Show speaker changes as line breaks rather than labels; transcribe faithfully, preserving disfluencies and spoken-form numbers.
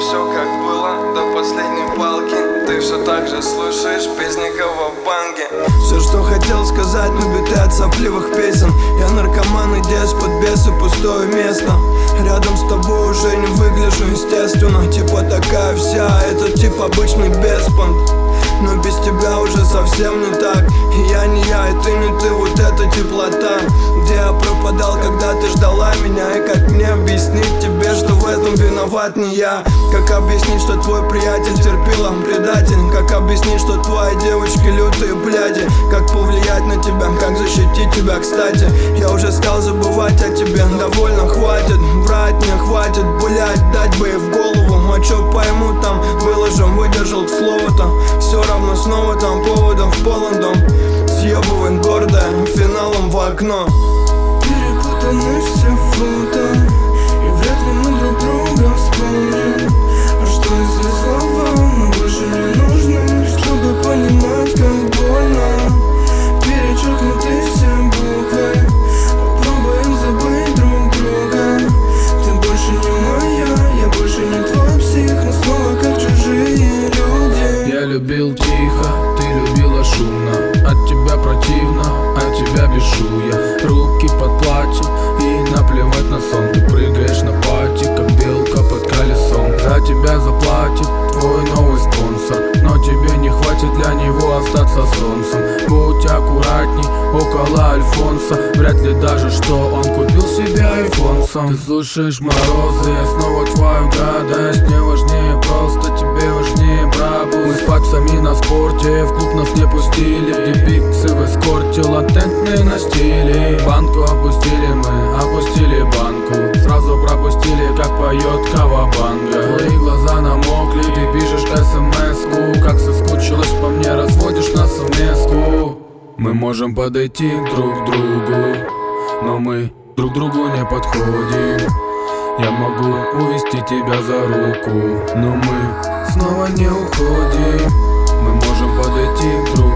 все как было до последней палки. Ты все так же слушаешь песни Кавабанги.
Все, что хотел сказать, но биты от сопливых песен. Я наркоман и деспот, бес и пустое место. Рядом с тобой уже не выгляжу естественно. Типа такая вся, это типа обычный беспонт. Но без тебя уже совсем не так. И я не я, и ты не ты, вот эта теплота. Где я пропадал, когда ты ждала меня? И как мне объяснить тебе, что в этом виноват не я? Как объяснить, что твой приятель терпила предатель? Как объяснить, что твои девочки лютые бляди? Как повлиять на тебя, как защитить тебя, кстати? Я уже стал забывать о тебе, довольно хватит. Врать мне хватит, блять, дать бы ей в голову. А чё пойму там, выложим, выдержал к слову-то. Все равно снова там поводов полон дом. Съебываем гордое финалом в окно.
Перепутаны все фото, и вряд ли мы друг друга вспомним. А что если слова нам больше не нужны, чтобы понимать, как больно? Перечеркнуты все буквы, попробуем забыть друг друга. Ты больше не моя, я больше не твой псих, мы снова как чужие люди.
Я любил тихо, ты любила шумно. От тебя противно, от тебя бешу я. Руки под платье и наплевать на сон. Ты прыгаешь на пати, как белка под колесом. За тебя заплатит твой новый спонсор, но тебе не хватит для него остаться солнцем. Будь аккуратней около Альфонса, вряд ли даже что он купил себе айфон сам. Ты слушаешь морозы, я снова твою гадость. Мне важнее просто, тебе важнее брабу. Мы с паксами на спорте, в клуб нас не пустили. Где пиксы в эскорте, латентные на стиле. Банку опустили мы, опустили банку. Сразу пропустили, как поет Кавабанга. Твои глаза намокли, ты пишешь смс-ку. Как соскучилась по мне, разводишь нас в меску. Мы можем подойти друг к другу, но мы друг другу не подходим. Я могу увести тебя за руку, но мы снова не уходим. Мы можем подойти друг к другу.